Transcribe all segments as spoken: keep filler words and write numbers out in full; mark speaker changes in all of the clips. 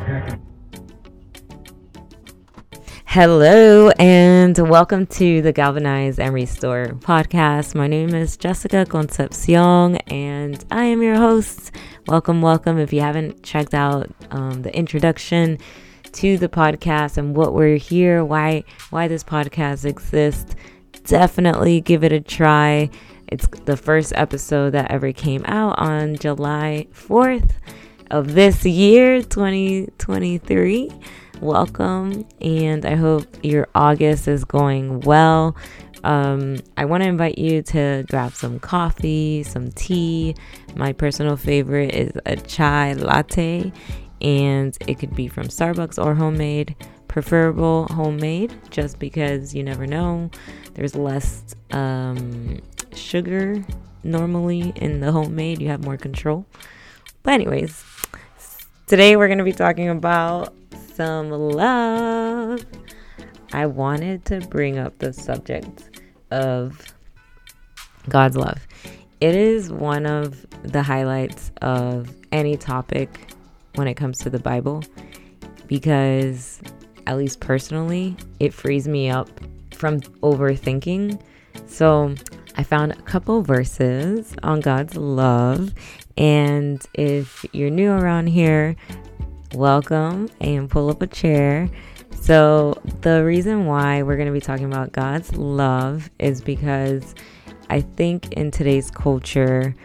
Speaker 1: Hello and welcome to the Galvanize and Restore podcast. My name is Jessica Concepcion and I am your host. Welcome, welcome. If you haven't checked out um, the introduction to the podcast and what we're here, why why this podcast exists, definitely give it a try. It's the first episode that ever came out on July fourth of this year, twenty twenty-three. Welcome, and I hope your August is going well. Um, I want to invite you to grab some coffee, some tea. My personal favorite is a chai latte, and it could be from Starbucks or homemade. Preferable homemade, just because you never know. There's less um, sugar normally in the homemade. You have more control. But anyways, today we're going to be talking about some love. I wanted to bring up the subject of God's love. It is one of the highlights of any topic when it comes to the Bible, because at least personally, it frees me up from overthinking. So I found a couple verses on God's love, and if you're new around here, welcome, and pull up a chair. So the reason why we're going to be talking about God's love is because I think in today's culture,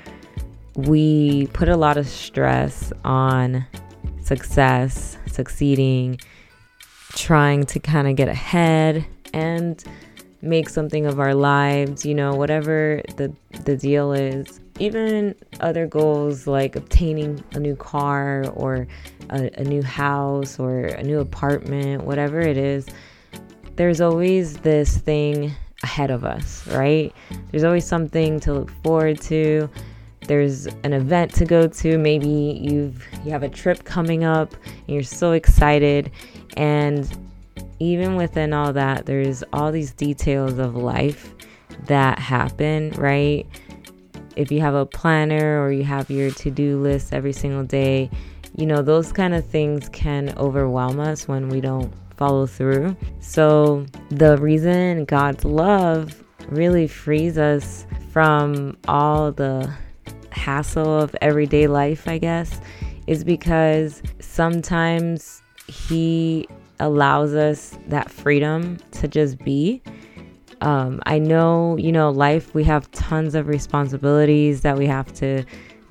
Speaker 1: we put a lot of stress on success, succeeding, trying to kind of get ahead and make something of our lives, you know, whatever the the deal is. Even other goals like obtaining a new car or a, a new house or a new apartment, whatever it is, there's always this thing ahead of us, right? There's always something to look forward to. There's an event to go to. Maybe you've you have a trip coming up and you're so excited. And even within all that, there's all these details of life that happen, right? If you have a planner or you have your to-do list every single day, you know, those kind of things can overwhelm us when we don't follow through. So the reason God's love really frees us from all the hassle of everyday life, I guess, is because sometimes He allows us that freedom to just be. Um, I know, you know, life, we have tons of responsibilities that we have to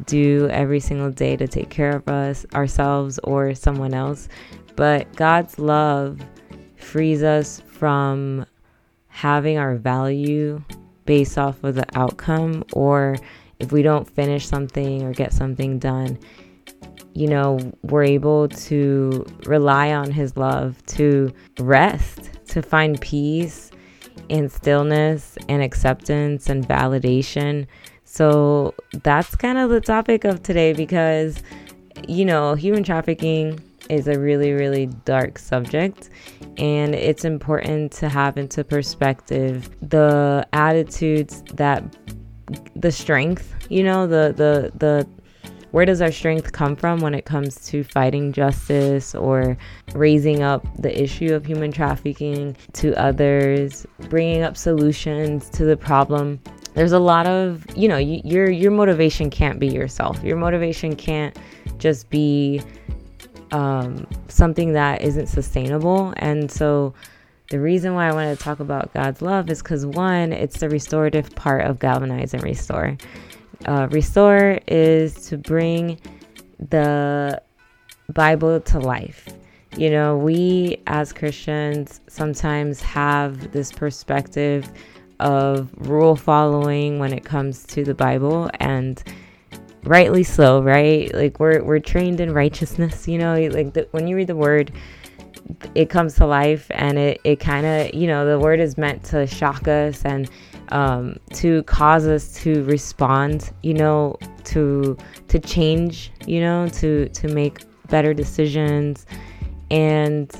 Speaker 1: do every single day to take care of us, ourselves, or someone else. But God's love frees us from having our value based off of the outcome, or if we don't finish something or get something done, you know, we're able to rely on His love to rest, to find peace and stillness and acceptance and validation. So that's kind of the topic of today, because, you know, human trafficking is a really, really dark subject, and it's important to have into perspective the attitudes that the strength, you know, the, the, the, where does our strength come from when it comes to fighting justice or raising up the issue of human trafficking to others, bringing up solutions to the problem? There's a lot of, you know, you, your your motivation can't be yourself. Your motivation can't just be um, something that isn't sustainable. And so the reason why I want to talk about God's love is because, one, it's the restorative part of Galvanize and Restore. Uh, restore is to bring the Bible to life. You know, we as Christians sometimes have this perspective of rule following when it comes to the Bible, and rightly so, right? Like we're we're trained in righteousness, you know, like the, when you read the word, it comes to life, and it, it kind of, you know, the word is meant to shock us and um, to cause us to respond, you know, to to change, you know, to to make better decisions. And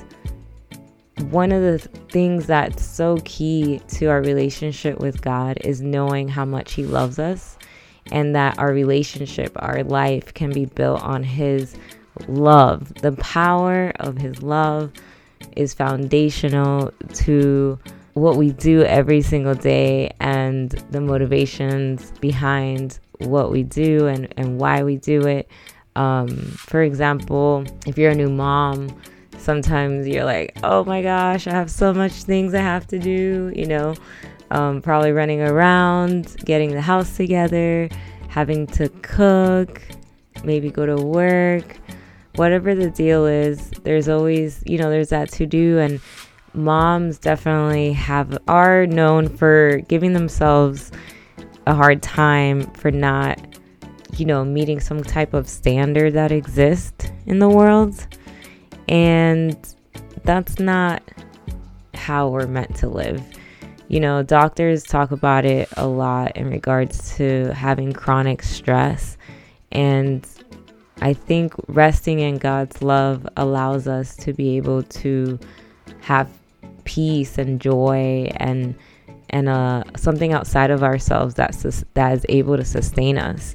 Speaker 1: one of the things that's so key to our relationship with God is knowing how much He loves us, and that our relationship, our life can be built on His love. The power of his love is foundational to what we do every single day and the motivations behind what we do and, and why we do it. Um, for example, if you're a new mom, sometimes you're like, oh my gosh, I have so much things I have to do, you know, um, probably running around, getting the house together, having to cook, maybe go to work, whatever the deal is. There's always, you know, there's that to do. And moms definitely have, are known for giving themselves a hard time for not, you know, meeting some type of standard that exists in the world. And that's not how we're meant to live. You know, doctors talk about it a lot in regards to having chronic stress. And I think resting in God's love allows us to be able to have peace and joy and and uh, something outside of ourselves that's sus- that is able to sustain us.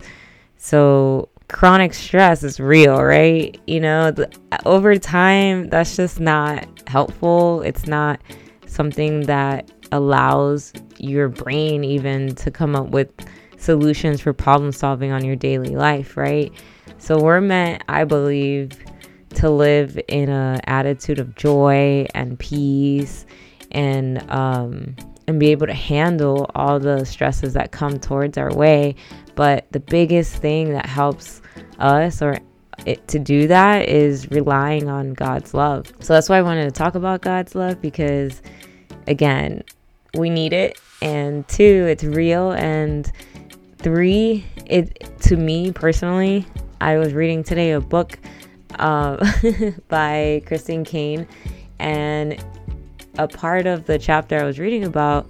Speaker 1: So chronic stress is real, right? You know, the, over time, that's just not helpful. It's not something that allows your brain even to come up with solutions for problem solving on your daily life, right? So we're meant, I believe, to live in an attitude of joy and peace and um, and be able to handle all the stresses that come towards our way. But the biggest thing that helps us or it to do that is relying on God's love. So that's why I wanted to talk about God's love, because again, we need it, and two, it's real, and three, it to me personally, I was reading today a book uh, by Christine Caine, and a part of the chapter I was reading about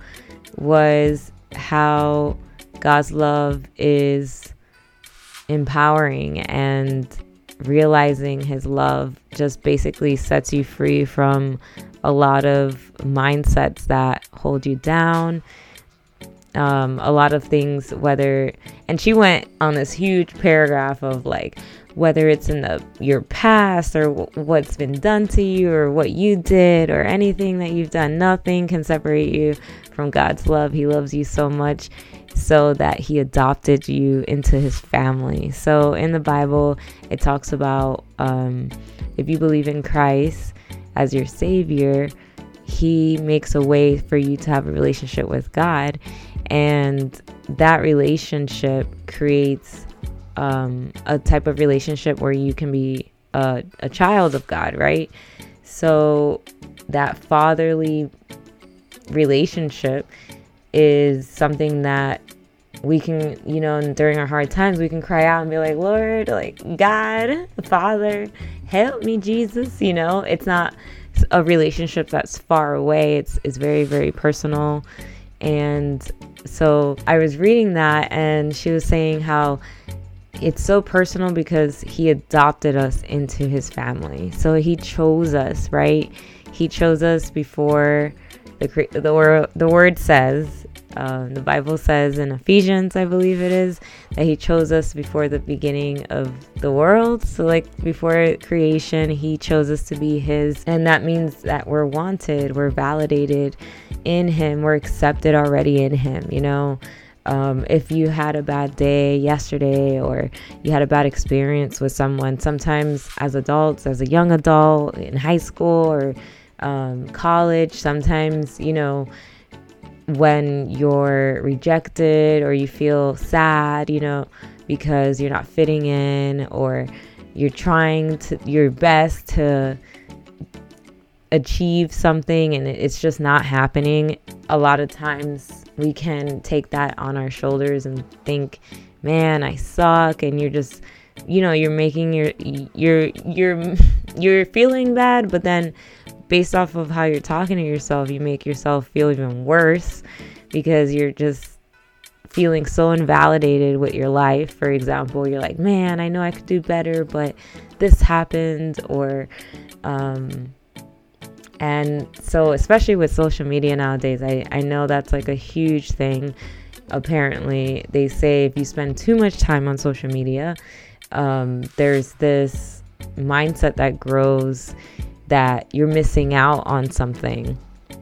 Speaker 1: was how God's love is empowering, and realizing his love just basically sets you free from a lot of mindsets that hold you down. Um, a lot of things, whether, and she went on this huge paragraph of like, whether it's in the your past or w- what's been done to you or what you did or anything that you've done, nothing can separate you from God's love. He loves you so much so that he adopted you into his family. So in the Bible, it talks about um, if you believe in Christ as your savior, he makes a way for you to have a relationship with God. And that relationship creates um, a type of relationship where you can be a, a child of God, right? So that fatherly relationship is something that we can, you know, during our hard times, we can cry out and be like, Lord, like, God, Father, help me, Jesus. You know, it's not a relationship that's far away. It's, it's very, very personal. And so I was reading that, and she was saying how it's so personal because he adopted us into his family. So he chose us, right? He chose us before the the word the word says, uh, the Bible says in Ephesians, I believe it is, that he chose us before the beginning of the world. So like before creation, he chose us to be his, and that means that we're wanted, we're validated in him, we're accepted already in him. You know, um, if you had a bad day yesterday or you had a bad experience with someone, sometimes as adults, as a young adult in high school or um, college, sometimes, you know, when you're rejected or you feel sad, you know, because you're not fitting in, or you're trying to your best to achieve something and it's just not happening, a lot of times we can take that on our shoulders and think, man, I suck. And you're just, you know, you're making your you're you're you're feeling bad, but then based off of how you're talking to yourself, you make yourself feel even worse because you're just feeling so invalidated with your life. For example, you're like, man, I know I could do better, but this happened. Or um and so especially with social media nowadays, I, I know that's like a huge thing. Apparently, they say if you spend too much time on social media, um, there's this mindset that grows that you're missing out on something,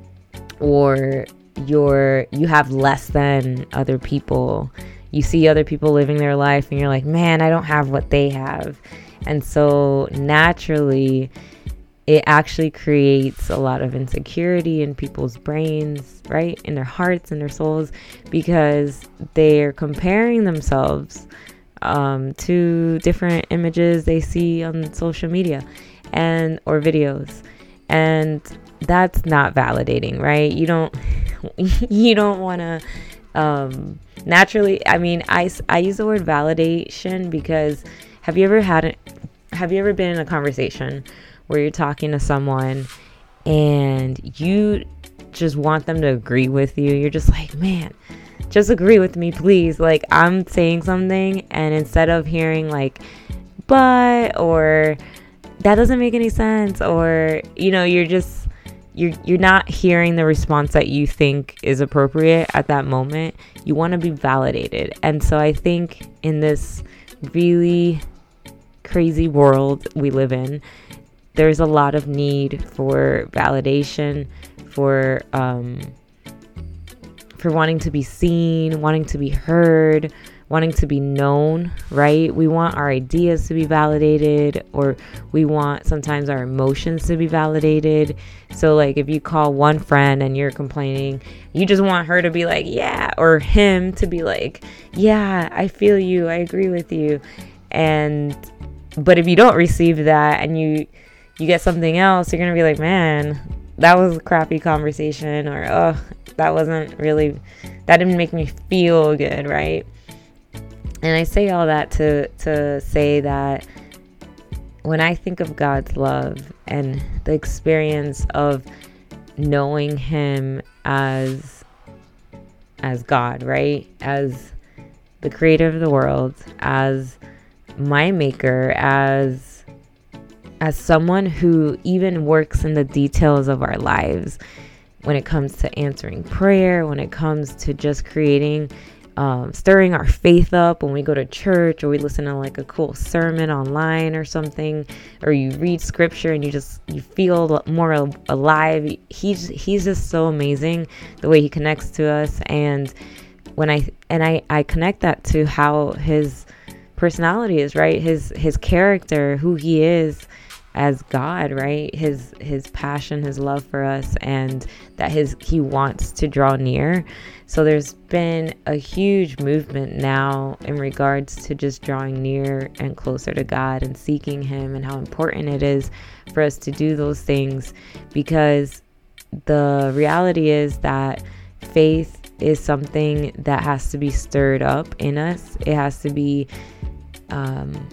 Speaker 1: or you're you have less than other people. You see other people living their life and you're like, man, I don't have what they have. And so naturally, it actually creates a lot of insecurity in people's brains, right? In their hearts and their souls, because they're comparing themselves um, to different images they see on social media and or videos. And that's not validating, right? You don't you don't want to um, naturally. I mean, I, I use the word validation because have you ever had it? Have you ever been in a conversation where you're talking to someone and you just want them to agree with you? You're just like, man, just agree with me, please. Like, I'm saying something, and instead of hearing like, but, or that doesn't make any sense, or, you know, you're just, you're, you're not hearing the response that you think is appropriate at that moment. You want to be validated. And so I think in this really crazy world we live in, there's a lot of need for validation, for um, for wanting to be seen, wanting to be heard, wanting to be known, right? We want our ideas to be validated, or we want sometimes our emotions to be validated. So like if you call one friend and you're complaining, you just want her to be like, yeah, or him to be like, yeah, I feel you, I agree with you. And but if you don't receive that and you you get something else, you're gonna be like, man, that was a crappy conversation, or oh, that wasn't really, that didn't make me feel good, right? And I say all that to to say that when I think of God's love and the experience of knowing Him as as God, right? As the creator of the world, as my maker, as as someone who even works in the details of our lives when it comes to answering prayer, when it comes to just creating, um, stirring our faith up when we go to church, or we listen to like a cool sermon online or something, or you read scripture and you just, you feel more alive. He's, he's just so amazing the way he connects to us. And when I, and I, I connect that to how his personality is, right? His, his character, who he is as God, right? His his passion, his love for us, and that his he wants to draw near. So there's been a huge movement now in regards to just drawing near and closer to God and seeking Him, and how important it is for us to do those things, because the reality is that faith is something that has to be stirred up in us. It has to be um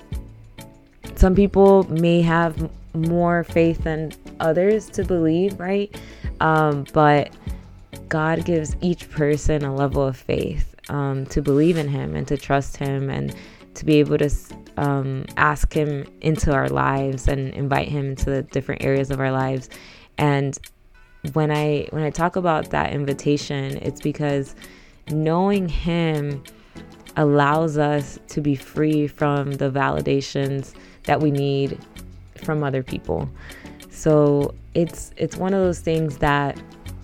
Speaker 1: some people may have more faith than others to believe, right? Um, but God gives each person a level of faith um, to believe in Him and to trust Him, and to be able to um, ask Him into our lives and invite Him into the different areas of our lives. And when I when I talk about that invitation, it's because knowing Him allows us to be free from the validations that we need from other people. So it's it's one of those things that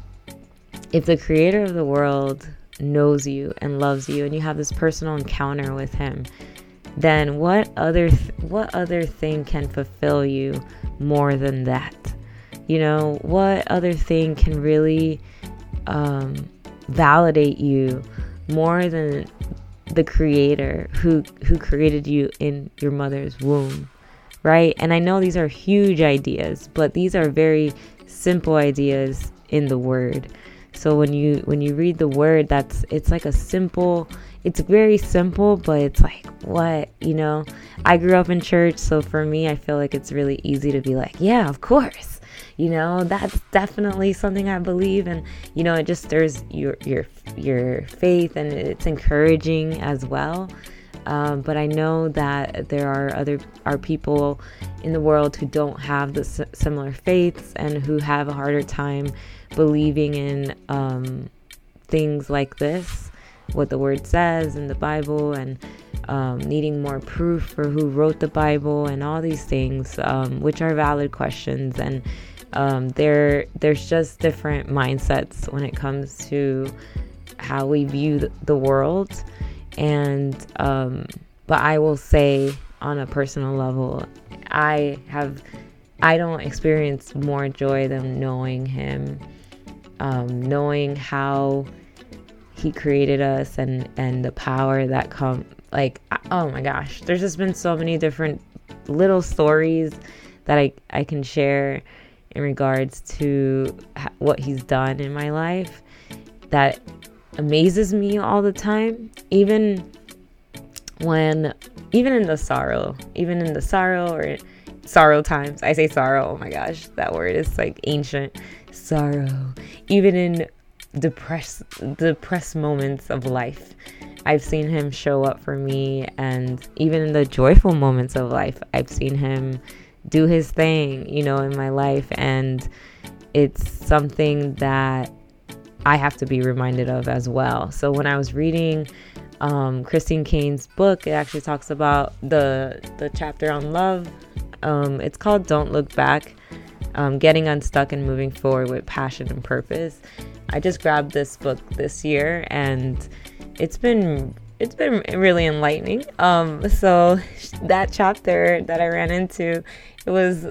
Speaker 1: if the creator of the world knows you and loves you, and you have this personal encounter with Him, then what other th- what other thing can fulfill you more than that? You know, what other thing can really um, validate you more than the creator who who created you in your mother's womb, right? And I know these are huge ideas, but these are very simple ideas in the Word. So when you when you read the Word, that's it's like a simple, it's very simple, but it's like, what, you know? I grew up in church, so for me, I feel like it's really easy to be like, yeah, of course. You know, that's definitely something I believe, and you know, it just stirs your your your faith, and it's encouraging as well. Um, but I know that there are other are people in the world who don't have the s- similar faiths, and who have a harder time believing in um, things like this. what the word says in the Bible, and um, needing more proof for who wrote the Bible, and all these things, um, which are valid questions. And um, there, there's just different mindsets when it comes to how we view the world. And um, but I will say, on a personal level, I have I don't experience more joy than knowing him, um, knowing how he created us, and and the power that come like oh my gosh, there's just been so many different little stories that I, I can share in regards to ha- what he's done in my life that amazes me all the time, even when even in the sorrow even in the sorrow or sorrow times. I say sorrow, oh my gosh, that word is like ancient. Sorrow, even in depressed depressed moments of life, I've seen him show up for me. And even in the joyful moments of life, I've seen him do his thing, you know, in my life. And it's something that I have to be reminded of as well. So when I was reading um, Christine Caine's book, it actually talks about the the chapter on love. Um, it's called Don't Look Back, um, Getting Unstuck and Moving Forward with Passion and Purpose. I just grabbed this book this year, and it's been it's been really enlightening. Um, so that chapter that I ran into, it was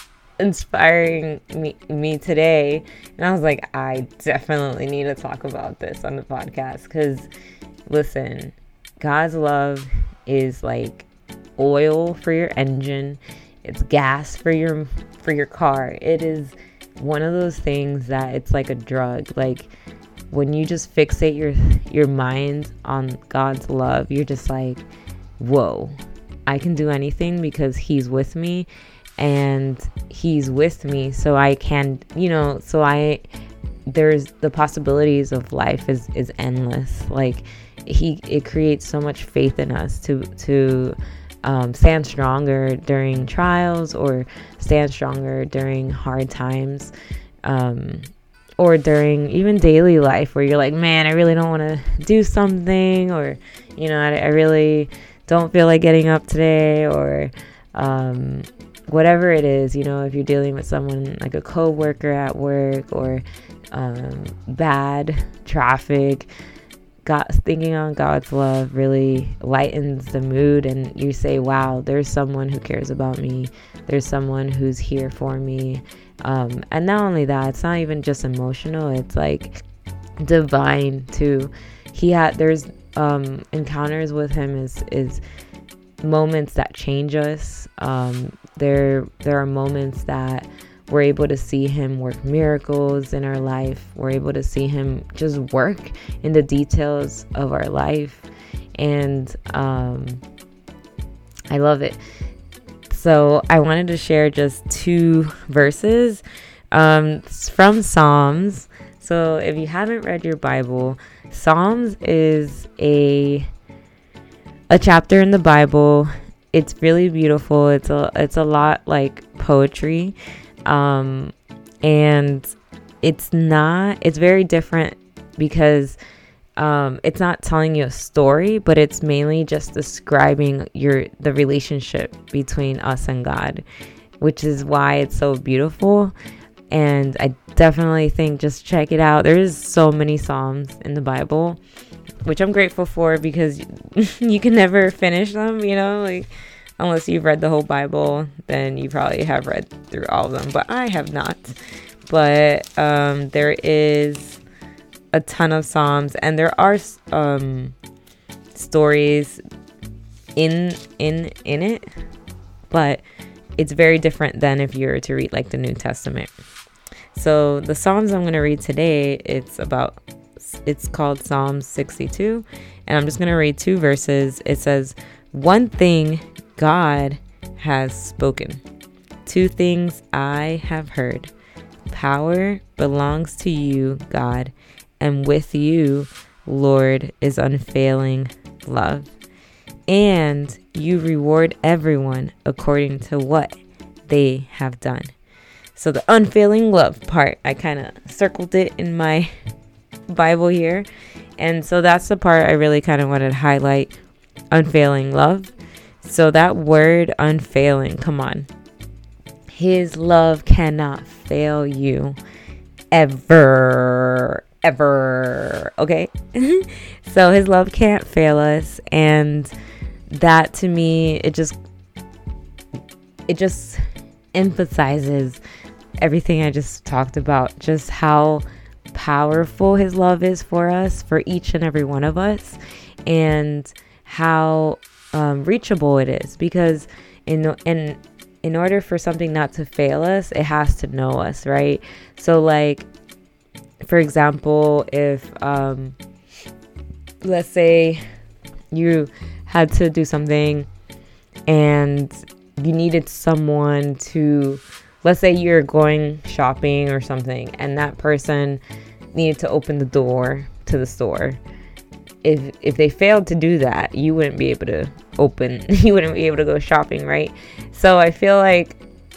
Speaker 1: inspiring me, me today. And I was like, I definitely need to talk about this on the podcast, because listen, God's love is like oil for your engine. It's gas for your for your car. It is one of those things that it's like a drug. Like when you just fixate your your mind on God's love, you're just like, whoa, I can do anything because he's with me, and he's with me. So I can, you know, so I, there's the possibilities of life is, is endless. Like he, it creates so much faith in us to, to, Um, stand stronger during trials, or stand stronger during hard times, um, or during even daily life where you're like, man, I really don't want to do something, or, you know, I, I really don't feel like getting up today, or um, whatever it is. You know, if you're dealing with someone like a coworker at work, or um, bad traffic, God, thinking on God's love really lightens the mood, and you say, wow, there's someone who cares about me. There's someone who's here for me. Um, and not only that, it's not even just emotional, it's like divine too. He had, there's um, encounters with him is, is moments that change us. Um, there, there are moments that we're able to see him work miracles in our life. We're able to see him just work in the details of our life. And um, I love it. So I wanted to share just two verses um, from Psalms. So if you haven't read your Bible, Psalms is a a chapter in the Bible. It's really beautiful. It's a it's a lot like poetry. Um, and it's not, it's very different because, um, it's not telling you a story, but it's mainly just describing your, the relationship between us and God, which is why it's so beautiful. And I definitely think just check it out. There's so many Psalms in the Bible, which I'm grateful for, because you can never finish them, you know, like, unless you've read the whole Bible, then you probably have read through all of them, but I have not. But um, there is a ton of Psalms, and there are um, stories in in in it, but it's very different than if you were to read like the New Testament. So the Psalms I'm going to read today, it's about it's called Psalm sixty-two, and I'm just going to read two verses. It says, "One thing God has spoken. Two things I have heard. Power belongs to you, God, and with you, Lord, is unfailing love. And you reward everyone according to what they have done." So the unfailing love part, I kind of circled it in my Bible here. And so that's the part I really kind of wanted to highlight. Unfailing love. So that word unfailing, come on. His love cannot fail you ever, ever. Okay. So his love can't fail us. And that to me, it just, it just emphasizes everything I just talked about, just how powerful his love is for us, for each and every one of us, and how um, reachable it is. Because in in in order for something not to fail us, it has to know us, right? So like, for example, if um, let's say you had to do something and you needed someone to, let's say you're going shopping or something, and that person needed to open the door to the store. If if they failed to do that, you wouldn't be able to open, you wouldn't be able to go shopping, right? So I feel like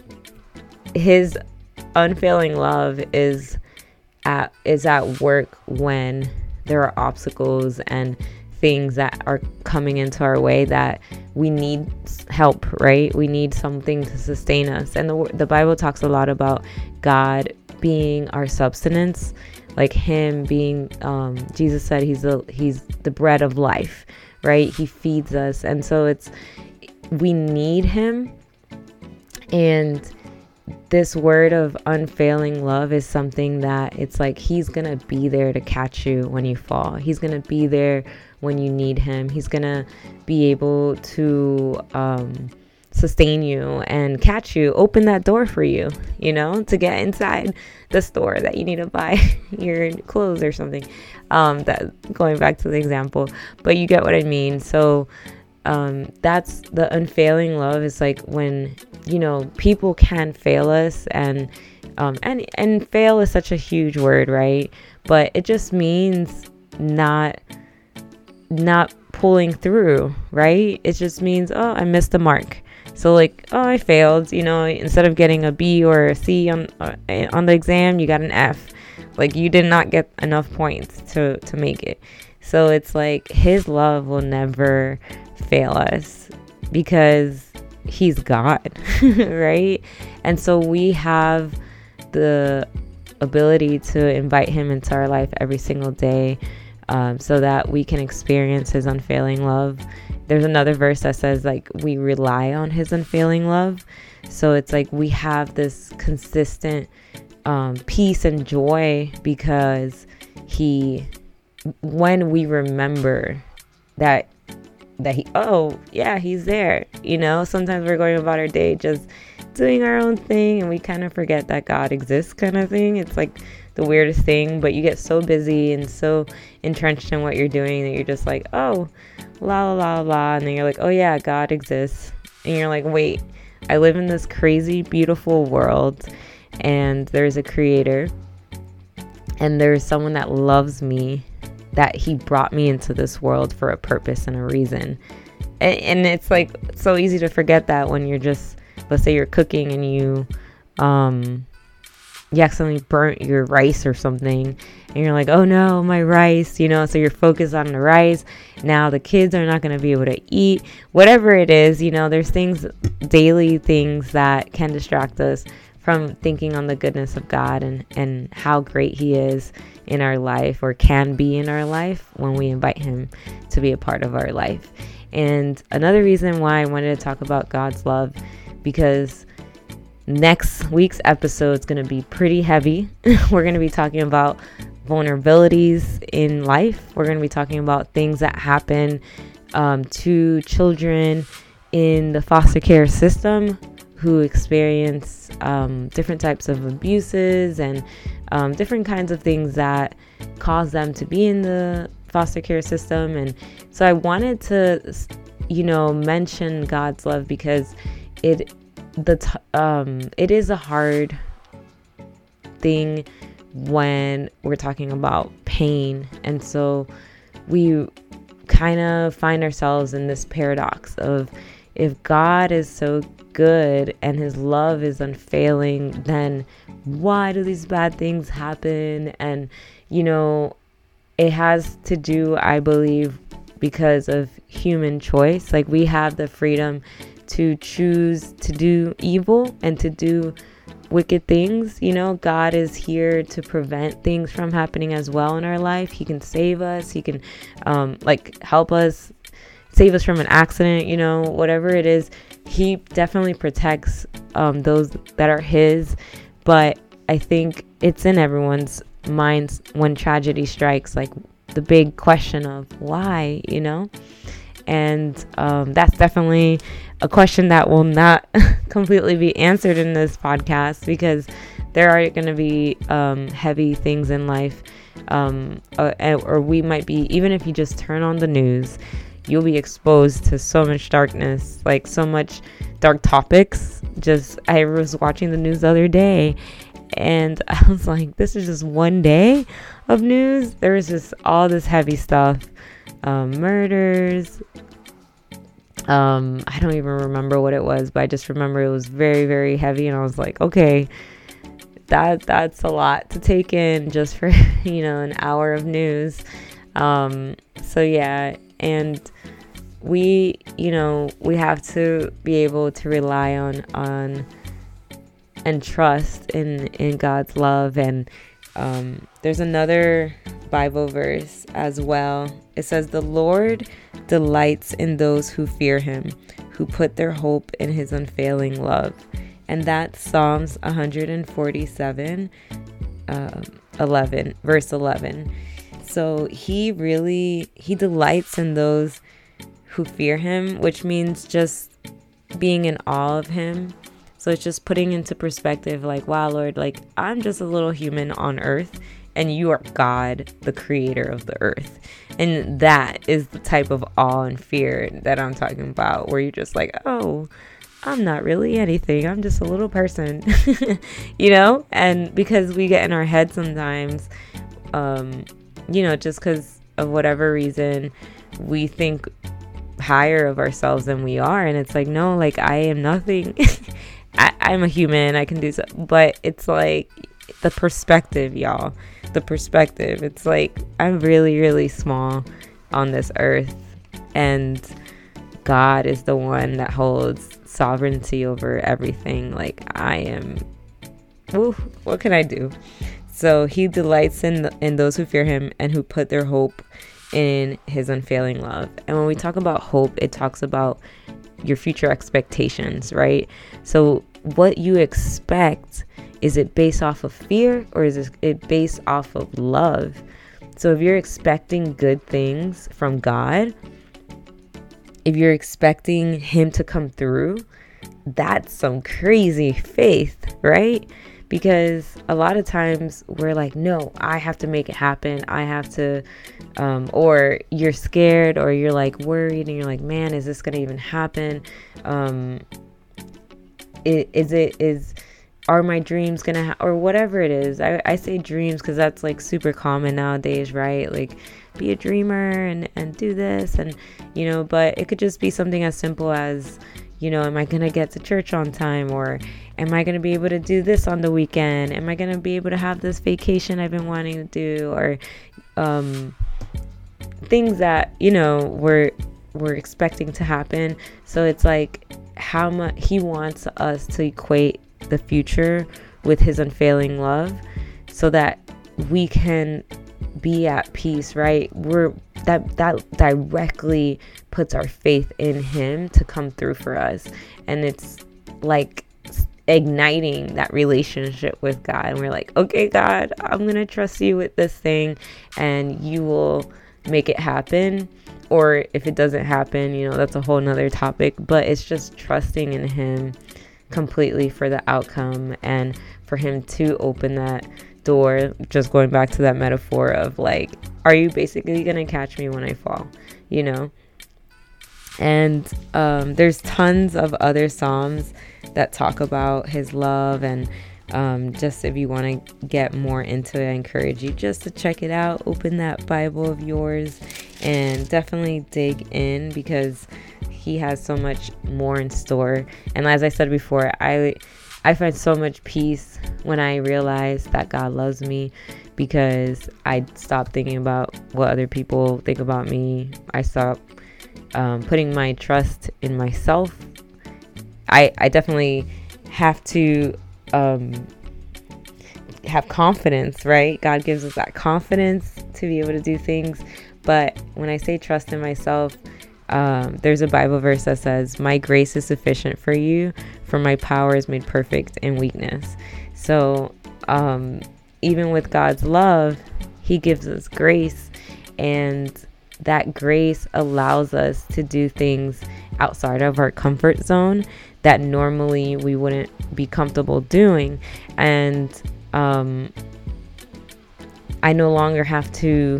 Speaker 1: his unfailing love is at is at work when there are obstacles and things that are coming into our way that we need help, right? We need something to sustain us. And the the Bible talks a lot about God being our substance, like him being, um, Jesus said he's the, he's the bread of life, right? He feeds us. And so it's, we need him. And this word of unfailing love is something that it's like, he's going to be there to catch you when you fall. He's going to be there when you need him. He's going to be able to, um, sustain you and catch you, open that door for you, you know, to get inside the store that you need to buy your clothes or something. Um, that going back to the example, but you get what I mean. So um, that's the unfailing love. Is like when, you know, people can fail us, and um, and and fail is such a huge word, right? But it just means not not pulling through, right? It just means, oh, I missed the mark. So like, oh, I failed, you know, instead of getting a B or a C on uh, on the exam, you got an F. Like, you did not get enough points to, to make it. So it's like his love will never fail us because he's God, right? And so we have the ability to invite him into our life every single day, um, so that we can experience his unfailing love. There's another verse that says like we rely on his unfailing love. So it's like we have this consistent um, peace and joy because he, when we remember that, that he, oh yeah, he's there. You know, sometimes we're going about our day just doing our own thing and we kind of forget that God exists, kind of thing. It's like the weirdest thing, but you get so busy and so entrenched in what you're doing that you're just like, oh, la la la la, and then you're like, oh yeah, God exists. And you're like, wait, I live in this crazy beautiful world and there's a creator and there's someone that loves me, that he brought me into this world for a purpose and a reason. And, and it's like so easy to forget that when you're just, let's say you're cooking and you um you accidentally burnt your rice or something and you're like, oh no, my rice, you know, so you're focused on the rice. Now the kids are not going to be able to eat, whatever it is, you know, there's things, daily things that can distract us from thinking on the goodness of God and, and how great he is in our life, or can be in our life, when we invite him to be a part of our life. And another reason why I wanted to talk about God's love, because next week's episode is going to be pretty heavy. We're going to be talking about vulnerabilities in life. We're going to be talking about things that happen um, to children in the foster care system who experience um, different types of abuses and um, different kinds of things that cause them to be in the foster care system. And so I wanted to, you know, mention God's love because it the t- um it is a hard thing when we're talking about pain. And so we kind of find ourselves in this paradox of, if God is so good and his love is unfailing, then why do these bad things happen? And, you know, it has to do, I believe, because of human choice. Like, we have the freedom to choose to do evil and to do wicked things. You know, God is here to prevent things from happening as well in our life. He can save us. He can um, like help us, save us from an accident, you know, whatever it is. He definitely protects um, those that are his. But I think it's in everyone's minds when tragedy strikes, like the big question of why, you know? And um, that's definitely a question that will not completely be answered in this podcast, because there are going to be um, heavy things in life. Um, or, or we might be, even if you just turn on the news, you'll be exposed to so much darkness, like so much dark topics. Just, I was watching the news the other day, and I was like, this is just one day of news. There was just all this heavy stuff. Um, murders. Um, I don't even remember what it was, but I just remember it was very, very heavy. And I was like, okay, that that's a lot to take in just for, you know, an hour of news. Um, so yeah, and we, you know, we have to be able to rely on, on, and trust in, in God's love. And, um, there's another Bible verse as well. It says, the Lord delights in those who fear him, who put their hope in his unfailing love. And that's Psalms one forty-seven, uh, eleven, verse eleven. So he really, he delights in those who fear him, which means just being in awe of him. So it's just putting into perspective, like, wow, Lord, like, I'm just a little human on earth, and you are God, the creator of the earth. And that is the type of awe and fear that I'm talking about, where you're just like, oh, I'm not really anything. I'm just a little person, you know? And because we get in our head sometimes, um, you know, just because of whatever reason, we think higher of ourselves than we are. And it's like, no, like, I am nothing. I, I'm a human. I can do so. But it's like the perspective, y'all. The perspective. It's like, I'm really, really small on this earth. And God is the one that holds sovereignty over everything. Like, I am, ooh, what can I do? So he delights in the, in those who fear him and who put their hope in his unfailing love. And when we talk about hope, it talks about your future expectations, right? So what you expect, is it based off of fear, or is it based off of love? So if you're expecting good things from God, if you're expecting him to come through, that's some crazy faith, right? Because a lot of times we're like, no, I have to make it happen. I have to, um, or you're scared, or you're like worried, and you're like, man, is this going to even happen? Um, is, is it, is, are my dreams going to, ha- or whatever it is. I, I say dreams because that's like super common nowadays, right? Like, be a dreamer and, and do this, and, you know, but it could just be something as simple as, you know, am I going to get to church on time? Or am I going to be able to do this on the weekend? Am I going to be able to have this vacation I've been wanting to do? Or um, things that, you know, we're, we're expecting to happen. So it's like how much he wants us to equate the future with his unfailing love so that we can be at peace, right? We're that that directly puts our faith in him to come through for us, and it's like igniting that relationship with God. And we're like, okay, God, I'm gonna trust you with this thing, and you will make it happen. Or if it doesn't happen, you know, that's a whole nother topic, but it's just trusting in him completely for the outcome, and for him to open that door. Just going back to that metaphor of like, are you basically gonna catch me when I fall, you know? And um, there's tons of other psalms that talk about his love, and um, just if you want to get more into it, I encourage you just to check it out. Open that Bible of yours and definitely dig in, because he has so much more in store. And as I said before, I I find so much peace when I realize that God loves me, because I stopped thinking about what other people think about me. I stopped um, putting my trust in myself. I, I definitely have to um, have confidence, right? God gives us that confidence to be able to do things. But when I say trust in myself, um, there's a Bible verse that says, "My grace is sufficient for you, for my power is made perfect in weakness." So um, even with God's love, he gives us grace, and that grace allows us to do things outside of our comfort zone that normally we wouldn't be comfortable doing. And um, I no longer have to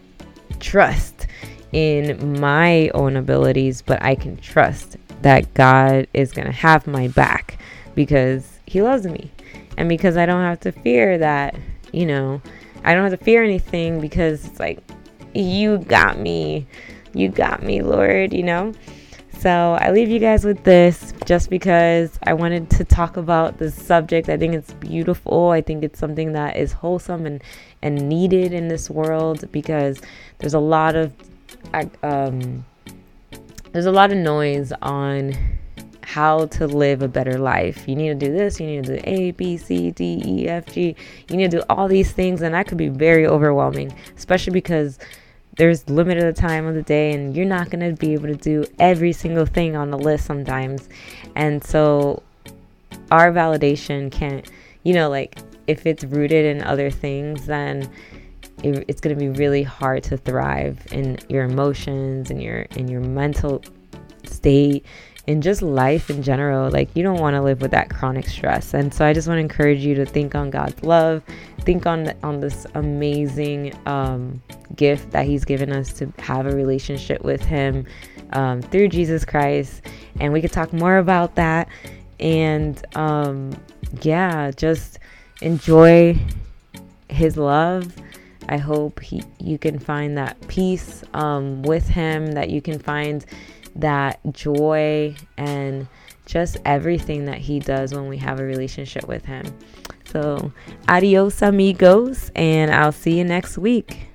Speaker 1: trust in my own abilities, but I can trust that God is going to have my back because he loves me. And because I don't have to fear that, you know, I don't have to fear anything, because it's like, you got me, you got me, Lord, you know? So I leave you guys with this just because I wanted to talk about this subject. I think it's beautiful. I think it's something that is wholesome and, and needed in this world, because there's a lot of um, there's a lot of noise on how to live a better life. You need to do this. You need to do A, B, C, D, E, F, G. You need to do all these things, and that could be very overwhelming, especially because there's limited time of the day, and you're not going to be able to do every single thing on the list sometimes. And so our validation can't, you know, like if it's rooted in other things, then it, it's going to be really hard to thrive in your emotions and your in your mental state and just life in general. Like, you don't want to live with that chronic stress. And so I just want to encourage you to think on God's love, think on on this amazing um, gift that he's given us to have a relationship with him um, through Jesus Christ. And we could talk more about that. And um, yeah, just enjoy his love. I hope he, you can find that peace um, with him, that you can find that joy and just everything that he does when we have a relationship with him. So adios, amigos, and I'll see you next week.